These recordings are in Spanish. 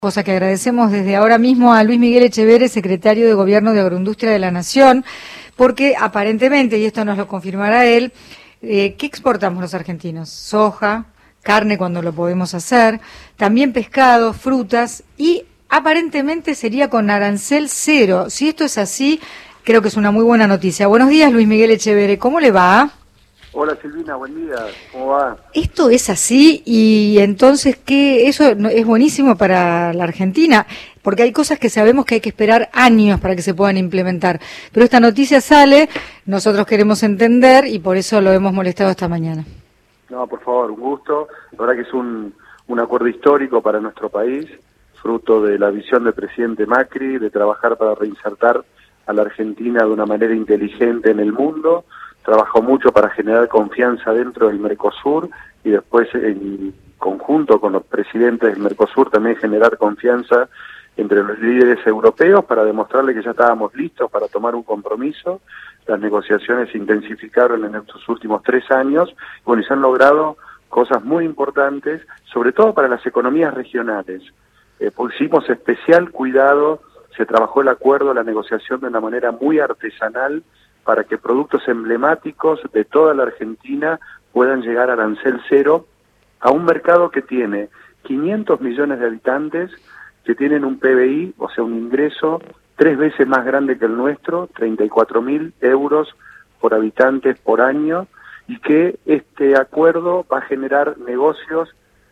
Cosa que agradecemos desde ahora mismo a Luis Miguel Echeverre, secretario de Gobierno de Agroindustria de la Nación, porque aparentemente, y esto nos lo confirmará él, ¿qué exportamos los argentinos? Soja, carne cuando lo podemos hacer, también pescado, frutas y aparentemente sería con arancel cero. Si esto es así, creo que es una muy buena noticia. Buenos días, Luis Miguel Echeverre, ¿cómo le va? Hola Silvina, buen día, ¿cómo va? Esto es así y entonces que eso es buenísimo para la Argentina, porque hay cosas que sabemos que hay que esperar años para que se puedan implementar, pero esta noticia sale, nosotros queremos entender y por eso lo hemos molestado esta mañana. No, por favor, un gusto, la verdad que es un acuerdo histórico para nuestro país, fruto de la visión del presidente Macri, de trabajar para reinsertar a la Argentina de una manera inteligente en el mundo. Trabajó mucho para generar confianza dentro del Mercosur y después en conjunto con los presidentes del Mercosur también generar confianza entre los líderes europeos para demostrarle que ya estábamos listos para tomar un compromiso. Las negociaciones se intensificaron en estos últimos 3 años y se han logrado cosas muy importantes, sobre todo para las economías regionales. Pusimos especial cuidado, se trabajó el acuerdo, la negociación de una manera muy artesanal, para que productos emblemáticos de toda la Argentina puedan llegar a arancel cero a un mercado que tiene 500 millones de habitantes, que tienen un PBI, o sea, un ingreso 3 veces más grande que el nuestro, 34.000 euros por habitantes por año, y que este acuerdo va a generar negocios,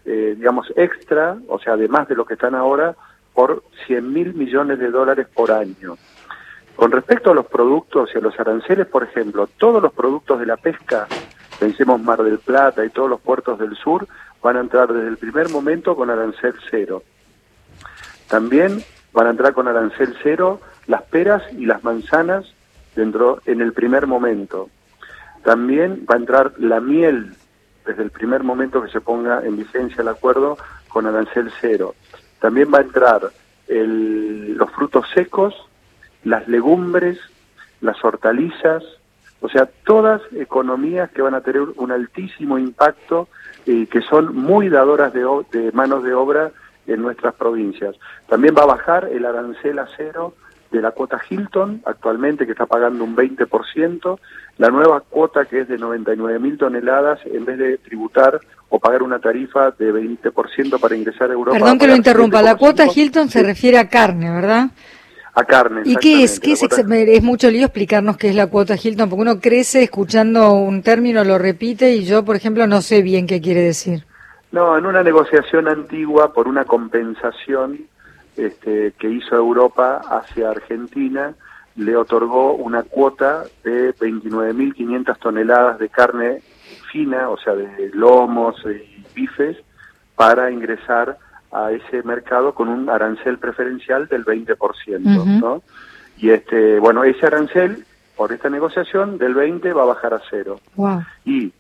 extra, o sea, además de lo que están ahora, por 100.000 millones de dólares por año. Con respecto a los productos y a los aranceles, por ejemplo, todos los productos de la pesca, pensemos Mar del Plata y todos los puertos del sur, van a entrar desde el primer momento con arancel cero. También van a entrar con arancel cero las peras y las manzanas en el primer momento. También va a entrar la miel desde el primer momento que se ponga en vigencia el acuerdo con arancel cero. También va a entrar los frutos secos, las legumbres, las hortalizas, o sea, todas economías que van a tener un altísimo impacto y que son muy dadoras de manos de obra en nuestras provincias. También va a bajar el arancel a cero de la cuota Hilton, actualmente que está pagando un 20%, la nueva cuota que es de 99.000 toneladas, en vez de tributar o pagar una tarifa de 20% para ingresar a Europa. Perdón que lo interrumpa, la cuota Hilton se refiere a carne, ¿verdad? A carne. ¿Y qué es? Es mucho lío explicarnos qué es la cuota Hilton, porque uno crece escuchando un término, lo repite, y yo, por ejemplo, no sé bien qué quiere decir. No, en una negociación antigua por una compensación que hizo Europa hacia Argentina, le otorgó una cuota de 29.500 toneladas de carne fina, o sea, de lomos y bifes, para ingresar a ese mercado con un arancel preferencial del 20%, ¿no? Y ese arancel, por esta negociación, del 20 va a bajar a cero. Wow. Y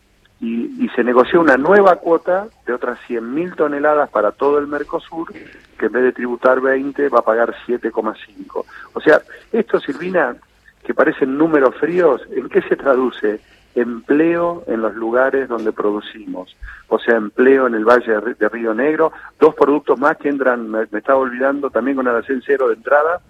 se negoció una nueva cuota de otras 100.000 toneladas para todo el Mercosur, que en vez de tributar 20 va a pagar 7,5. O sea, esto, Silvina, que parecen números fríos, ¿en qué se traduce? Empleo en los lugares donde producimos, o sea, empleo en el Valle de Río Negro. 2 productos más que entran, me estaba olvidando, también con arancel cero de entrada,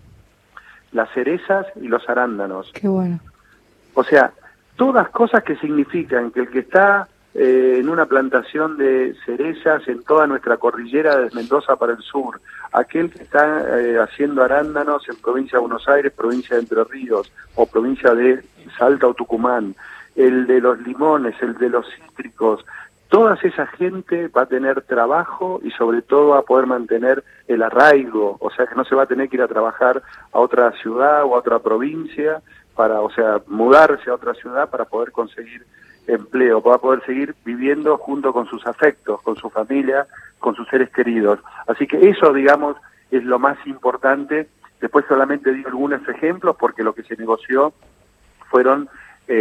las cerezas y los arándanos. Qué bueno. O sea, todas cosas que significan que el que está en una plantación de cerezas en toda nuestra cordillera desde Mendoza para el sur, aquel que está haciendo arándanos en provincia de Buenos Aires, provincia de Entre Ríos o provincia de Salta o Tucumán, el de los limones, el de los cítricos, toda esa gente va a tener trabajo y sobre todo va a poder mantener el arraigo, o sea que no se va a tener que ir a trabajar a otra ciudad o a otra provincia, mudarse a otra ciudad para poder conseguir empleo, va a poder seguir viviendo junto con sus afectos, con su familia, con sus seres queridos. Así que eso, digamos, es lo más importante. Después solamente digo algunos ejemplos porque lo que se negoció fueron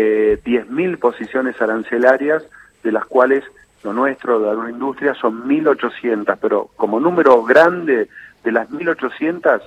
10.000 posiciones arancelarias, de las cuales lo nuestro, de la agroindustria, son 1.800, pero como número grande de las 1.800,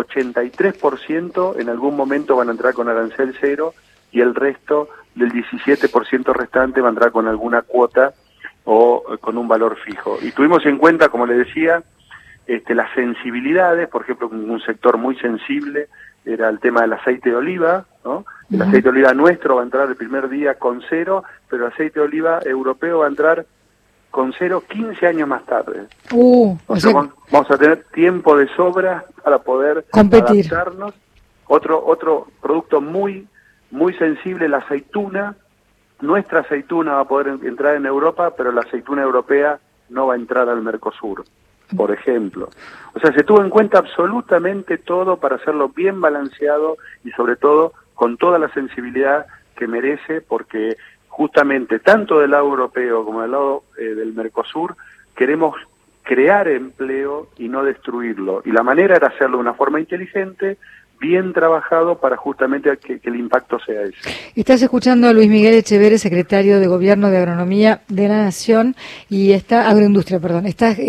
83% en algún momento van a entrar con arancel cero y el resto del 17% restante va a entrar con alguna cuota o con un valor fijo. Y tuvimos en cuenta, como le decía, las sensibilidades, por ejemplo, un sector muy sensible era el tema del aceite de oliva, ¿no? El aceite de oliva nuestro va a entrar el primer día con 0, pero el aceite de oliva europeo va a entrar con 0 15 años más tarde. Vamos a tener tiempo de sobra para poder competir. Adaptarnos. Otro producto muy sensible, la aceituna. Nuestra aceituna va a poder entrar en Europa, pero la aceituna europea no va a entrar al Mercosur, por ejemplo. O sea, se tuvo en cuenta absolutamente todo para hacerlo bien balanceado y sobre todo con toda la sensibilidad que merece, porque justamente tanto del lado europeo como del lado del Mercosur queremos crear empleo y no destruirlo. Y la manera era hacerlo de una forma inteligente, bien trabajado para justamente que el impacto sea ese. Estás escuchando a Luis Miguel Echeverre, secretario de Gobierno de Agronomía de la Nación, y Agroindustria, perdón.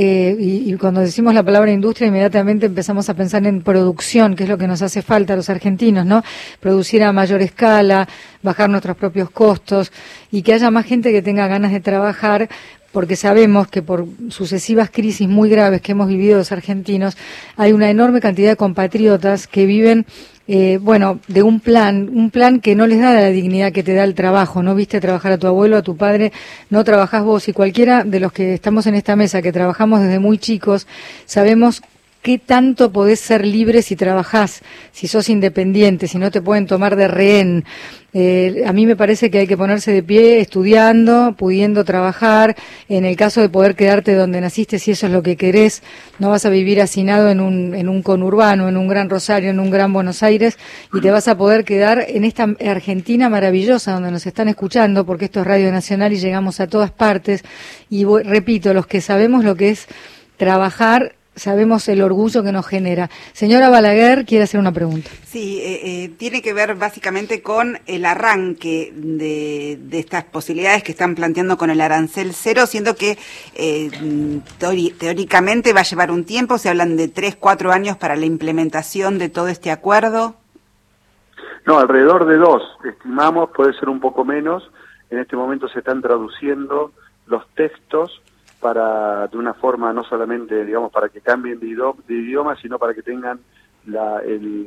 Y cuando decimos la palabra industria, inmediatamente empezamos a pensar en producción, que es lo que nos hace falta a los argentinos, ¿no? Producir a mayor escala, bajar nuestros propios costos, y que haya más gente que tenga ganas de trabajar, porque sabemos que por sucesivas crisis muy graves que hemos vivido los argentinos, hay una enorme cantidad de compatriotas que viven, de un plan que no les da la dignidad que te da el trabajo. No viste trabajar a tu abuelo, a tu padre, no trabajás vos, y cualquiera de los que estamos en esta mesa, que trabajamos desde muy chicos, sabemos qué tanto podés ser libre si trabajás, si sos independiente, si no te pueden tomar de rehén. A mí me parece que hay que ponerse de pie estudiando, pudiendo trabajar. En el caso de poder quedarte donde naciste, si eso es lo que querés, no vas a vivir hacinado en un conurbano, en un Gran Rosario, en un Gran Buenos Aires, y te vas a poder quedar en esta Argentina maravillosa donde nos están escuchando, porque esto es Radio Nacional y llegamos a todas partes. Y repito, los que sabemos lo que es trabajar, sabemos el orgullo que nos genera. Señora Balaguer, quiere hacer una pregunta. Sí, tiene que ver básicamente con el arranque de estas posibilidades que están planteando con el arancel cero, siendo que teóricamente va a llevar un tiempo. Se hablan de 3-4 años para la implementación de todo este acuerdo. No, alrededor de 2, estimamos, puede ser un poco menos. En este momento se están traduciendo los textos de una forma no solamente, digamos, para que cambien de idioma, sino para que tengan la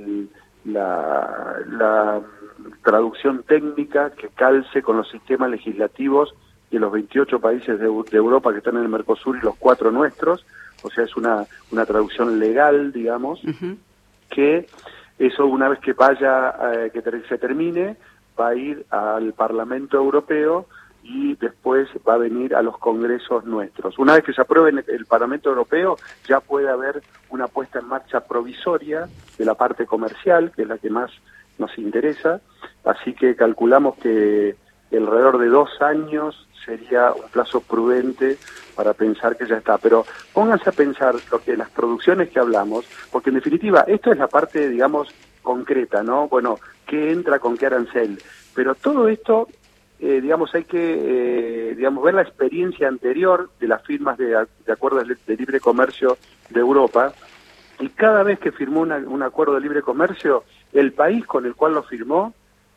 traducción técnica que calce con los sistemas legislativos de los 28 países de Europa que están en el Mercosur y los 4 nuestros. O sea, es una traducción legal, digamos, que eso una vez que se termine, va a ir al Parlamento Europeo y después va a venir a los congresos nuestros. Una vez que se apruebe en el Parlamento Europeo, ya puede haber una puesta en marcha provisoria de la parte comercial, que es la que más nos interesa, así que calculamos que alrededor de 2 años sería un plazo prudente para pensar que ya está. Pero pónganse a pensar las producciones que hablamos, porque en definitiva esto es la parte, digamos, concreta, ¿no? Bueno, ¿qué entra con qué arancel? Pero todo esto hay que ver la experiencia anterior de las firmas de acuerdos de libre comercio de Europa, y cada vez que firmó un acuerdo de libre comercio, el país con el cual lo firmó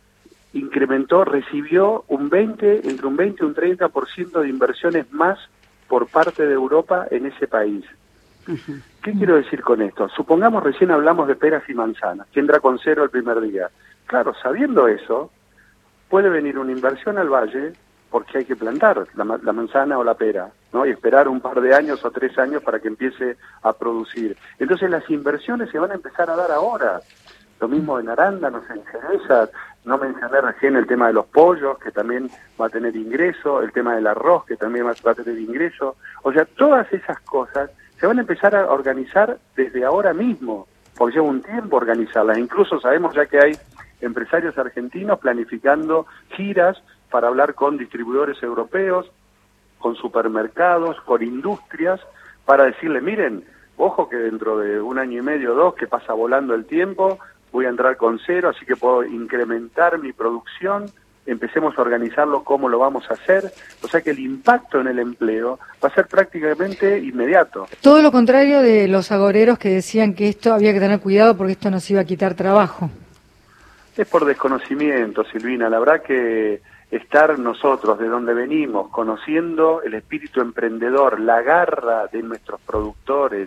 recibió entre un 20 y un 30% de inversiones más por parte de Europa en ese país. ¿Qué quiero decir con esto? Supongamos recién hablamos de peras y manzanas, que entra con 0 el primer día. Claro, sabiendo eso, puede venir una inversión al valle porque hay que plantar la manzana o la pera, ¿no? Y esperar un par de años o 3 años para que empiece a producir. Entonces las inversiones se van a empezar a dar ahora. Lo mismo en arándanos, en cerezas. No mencioné recién el tema de los pollos, que también va a tener ingreso, el tema del arroz, que también va a tener ingreso. O sea, todas esas cosas se van a empezar a organizar desde ahora mismo, porque lleva un tiempo organizarlas. Incluso sabemos ya que hay empresarios argentinos planificando giras para hablar con distribuidores europeos, con supermercados, con industrias, para decirle, miren, ojo que dentro de 1 año y medio, 2, que pasa volando el tiempo, voy a entrar con 0, así que puedo incrementar mi producción, empecemos a organizarlo, cómo lo vamos a hacer. O sea que el impacto en el empleo va a ser prácticamente inmediato. Todo lo contrario de los agoreros que decían que esto había que tener cuidado porque esto nos iba a quitar trabajo. Es por desconocimiento, Silvina. La verdad que estar nosotros de donde venimos, conociendo el espíritu emprendedor, la garra de nuestros productores,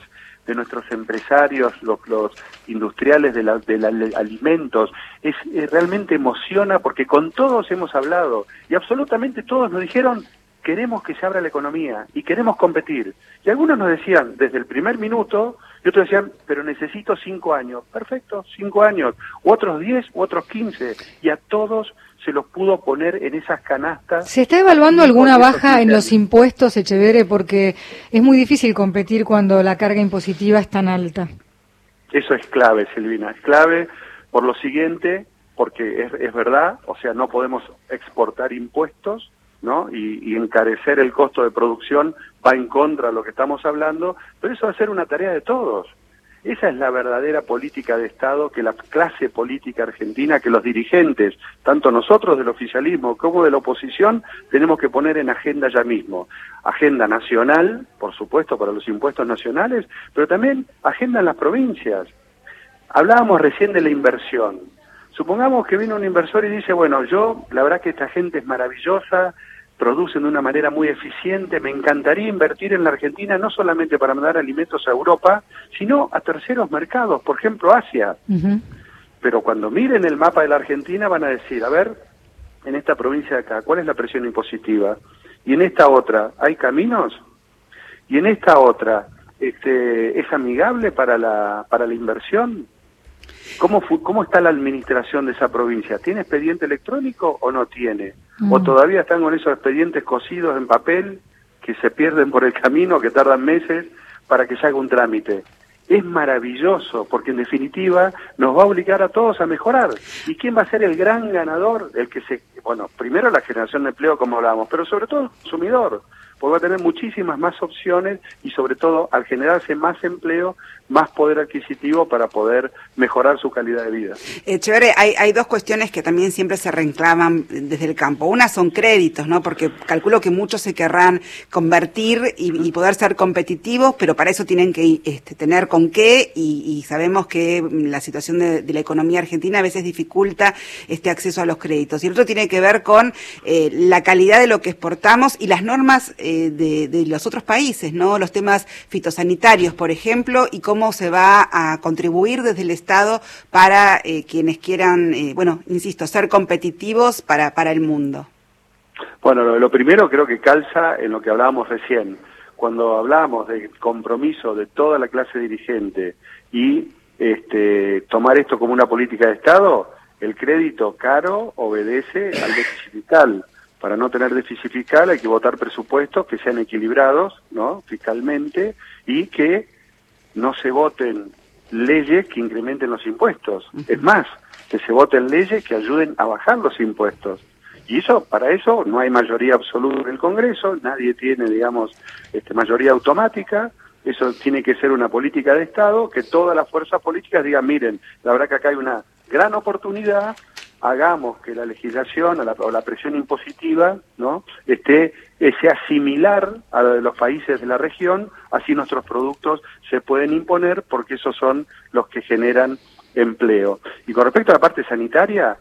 de nuestros empresarios, los industriales de alimentos, realmente emociona porque con todos hemos hablado y absolutamente todos nos dijeron: queremos que se abra la economía y queremos competir. Y algunos nos decían desde el primer minuto, y otros decían, pero necesito 5 años. Perfecto, 5 años, u otros 10, u otros 15, y a todos se los pudo poner en esas canastas. ¿Se está evaluando alguna baja en los impuestos, Echeverre? Porque es muy difícil competir cuando la carga impositiva es tan alta. Eso es clave, Silvina, es clave por lo siguiente, porque es verdad, o sea, no podemos exportar impuestos, ¿no? Y encarecer el costo de producción va en contra de lo que estamos hablando, pero eso va a ser una tarea de todos. Esa es la verdadera política de Estado que la clase política argentina, que los dirigentes, tanto nosotros del oficialismo como de la oposición, tenemos que poner en agenda ya mismo. Agenda nacional, por supuesto, para los impuestos nacionales, pero también agenda en las provincias. Hablábamos recién de la inversión. Supongamos que viene un inversor y dice, bueno, la verdad que esta gente es maravillosa, producen de una manera muy eficiente, me encantaría invertir en la Argentina no solamente para mandar alimentos a Europa, sino a terceros mercados, por ejemplo Asia. Uh-huh. Pero cuando miren el mapa de la Argentina van a decir, a ver, en esta provincia de acá, ¿cuál es la presión impositiva? Y en esta otra, ¿hay caminos? Y en esta otra, ¿es amigable para la inversión? ¿Cómo está la administración de esa provincia? ¿Tiene expediente electrónico o no tiene? ¿O todavía están con esos expedientes cosidos en papel que se pierden por el camino, que tardan meses para que se haga un trámite? Es maravilloso, porque en definitiva nos va a obligar a todos a mejorar. ¿Y quién va a ser el gran ganador? Primero la generación de empleo, como hablábamos, pero sobre todo el consumidor, porque va a tener muchísimas más opciones y sobre todo al generarse más empleo, más poder adquisitivo para poder mejorar su calidad de vida. Echeverre, hay dos cuestiones que también siempre se reclaman desde el campo. Una son créditos, ¿no? Porque calculo que muchos se querrán convertir y poder ser competitivos, pero para eso tienen que tener con qué, y sabemos que la situación de la economía argentina a veces dificulta este acceso a los créditos. Y el otro tiene que ver con la calidad de lo que exportamos y las normas de los otros países, ¿no? Los temas fitosanitarios, por ejemplo, y cómo se va a contribuir desde el Estado para quienes quieran, insisto, ser competitivos para el mundo. Bueno, lo primero creo que calza en lo que hablábamos recién. Cuando hablábamos del compromiso de toda la clase dirigente y tomar esto como una política de Estado, el crédito caro obedece al déficit fiscal. Para no tener déficit fiscal hay que votar presupuestos que sean equilibrados, ¿no?, fiscalmente, y que no se voten leyes que incrementen los impuestos. Es más, que se voten leyes que ayuden a bajar los impuestos. Y para eso no hay mayoría absoluta en el Congreso, nadie tiene, mayoría automática. Eso tiene que ser una política de Estado, que todas las fuerzas políticas digan, miren, la verdad que acá hay una gran oportunidad, hagamos que la legislación o la presión impositiva, ¿no?, sea similar a la de los países de la región, así nuestros productos se pueden imponer porque esos son los que generan empleo. Y con respecto a la parte sanitaria,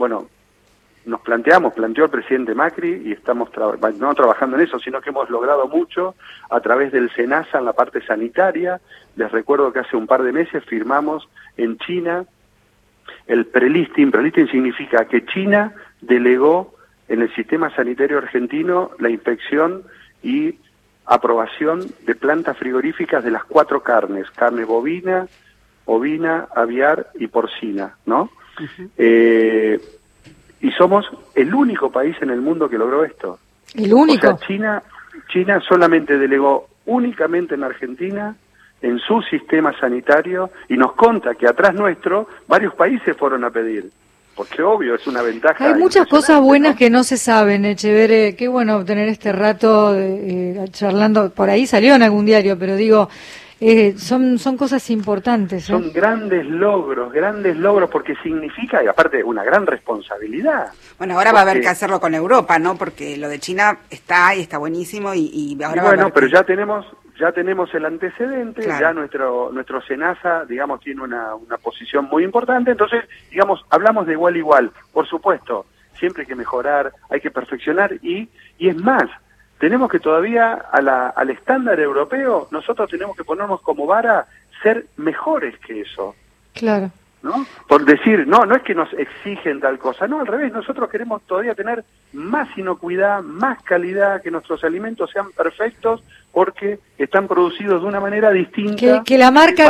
planteó el presidente Macri y estamos no trabajando en eso, sino que hemos logrado mucho a través del SENASA en la parte sanitaria. Les recuerdo que hace un par de meses firmamos en China el prelisting. Prelisting significa que China delegó en el sistema sanitario argentino la inspección y aprobación de plantas frigoríficas de las 4 carnes: carne bovina, ovina, aviar y porcina, ¿no? Uh-huh. Y somos el único país en el mundo que logró esto. ¿El único? O sea, China solamente delegó únicamente en Argentina, en su sistema sanitario, y nos conta que atrás nuestro varios países fueron a pedir, porque obvio es una ventaja. Hay muchas cosas buenas, ¿no?, que no se saben, Echeverre. Qué bueno tener este rato charlando. Por ahí salió en algún diario, pero digo, son cosas importantes. Son grandes logros, porque significa, y aparte, una gran responsabilidad. Bueno, ahora va a haber que hacerlo con Europa, ¿no? Porque lo de China está buenísimo y ahora va a haber pero ya tenemos el antecedente, claro. Ya nuestro SENASA, tiene una posición muy importante, entonces, hablamos de igual a igual. Por supuesto, siempre hay que mejorar, hay que perfeccionar, y es más, tenemos que todavía al estándar europeo, nosotros tenemos que ponernos como vara ser mejores que eso. Claro. ¿No? Por decir, no es que nos exigen tal cosa, no, al revés, nosotros queremos todavía tener más inocuidad, más calidad, que nuestros alimentos sean perfectos porque están producidos de una manera distinta. Que la marca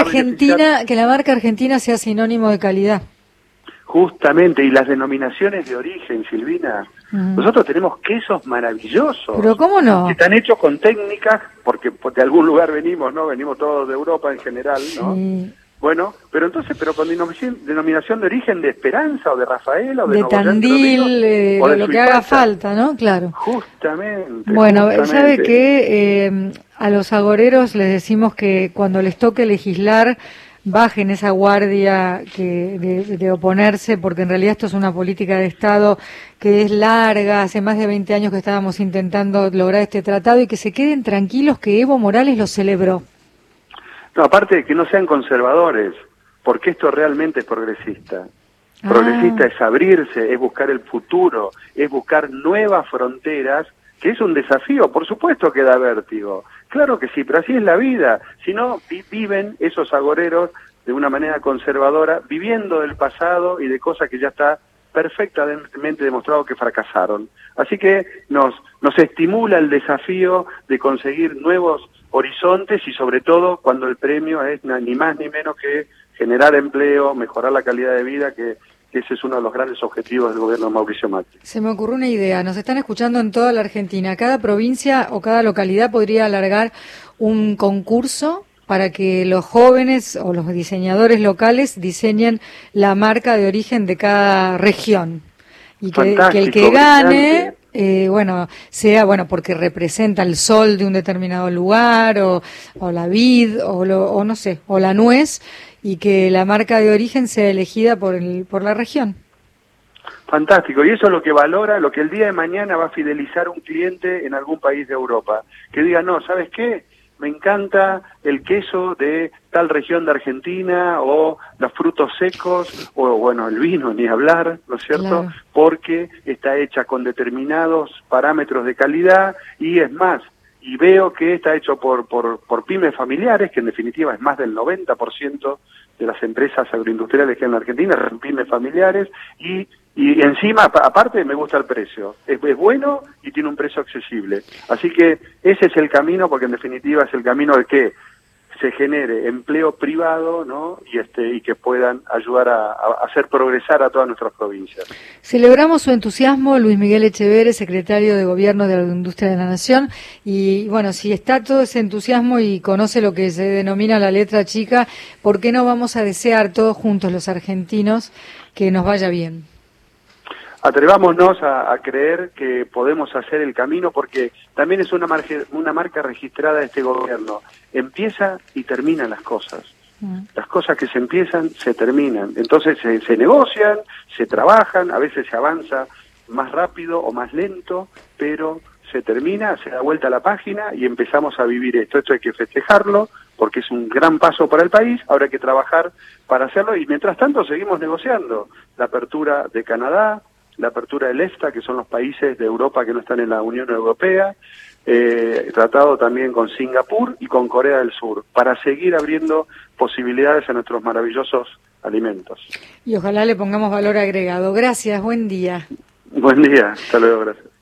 argentina sea sinónimo de calidad. Justamente, y las denominaciones de origen, Silvina. Nosotros tenemos quesos maravillosos. ¿Pero cómo no? Que están hechos con técnicas, porque de algún lugar venimos, ¿no? Venimos todos de Europa en general, ¿no? Sí. Bueno, pero con denominación de origen de Esperanza o de Rafaela o de Tandil, o de lo que haga falta, ¿no? Claro. Justamente. Bueno, ¿sabe qué? A los agoreros les decimos que cuando les toque legislar, bajen esa guardia de oponerse, porque en realidad esto es una política de Estado que es larga, hace más de 20 años que estábamos intentando lograr este tratado, y que se queden tranquilos que Evo Morales lo celebró. No, aparte de que no sean conservadores, porque esto realmente es progresista. Progresista es abrirse, es buscar el futuro, es buscar nuevas fronteras, que es un desafío, por supuesto que da vértigo. Claro que sí, pero así es la vida. Si no, viven esos agoreros de una manera conservadora, viviendo del pasado y de cosas que ya está perfectamente demostrado que fracasaron. Así que nos estimula el desafío de conseguir nuevos horizontes y sobre todo cuando el premio es ni más ni menos que generar empleo, mejorar la calidad de vida, que ese es uno de los grandes objetivos del gobierno de Mauricio Macri. Se me ocurrió una idea, nos están escuchando en toda la Argentina, cada provincia o cada localidad podría alargar un concurso para que los jóvenes o los diseñadores locales diseñen la marca de origen de cada región. Y que el que gane, sea porque representa el sol de un determinado lugar, o la vid, o no sé, o la nuez, y que la marca de origen sea elegida por la región. Fantástico, y eso es lo que valora, lo que el día de mañana va a fidelizar un cliente en algún país de Europa. Que diga, no, ¿sabes qué? Me encanta el queso de tal región de Argentina, o los frutos secos, o el vino, ni hablar, ¿no es cierto? Claro. Porque está hecha con determinados parámetros de calidad, y es más, y veo que está hecho por pymes familiares, que en definitiva es más del 90% de las empresas agroindustriales que hay en la Argentina, son pymes familiares, y encima, aparte, me gusta el precio. Es bueno y tiene un precio accesible. Así que ese es el camino, porque en definitiva es el camino de que se genere empleo privado, ¿no? Y que puedan ayudar a hacer progresar a todas nuestras provincias. Celebramos su entusiasmo, Luis Miguel Echeverre, secretario de Gobierno de la Industria de la Nación, y bueno, si está todo ese entusiasmo y conoce lo que se denomina la letra chica, ¿por qué no vamos a desear todos juntos los argentinos que nos vaya bien? Atrevámonos a creer que podemos hacer el camino, porque también es una marca registrada de este gobierno. Empieza y terminan las cosas. Las cosas que se empiezan, se terminan. Entonces se negocian, se trabajan, a veces se avanza más rápido o más lento, pero se termina, se da vuelta a la página y empezamos a vivir esto. Esto hay que festejarlo, porque es un gran paso para el país. Ahora hay que trabajar para hacerlo, y mientras tanto seguimos negociando la apertura de Canadá, la apertura del EFTA, que son los países de Europa que no están en la Unión Europea, tratado también con Singapur y con Corea del Sur, para seguir abriendo posibilidades a nuestros maravillosos alimentos. Y ojalá le pongamos valor agregado. Gracias, buen día. Buen día, hasta luego, gracias.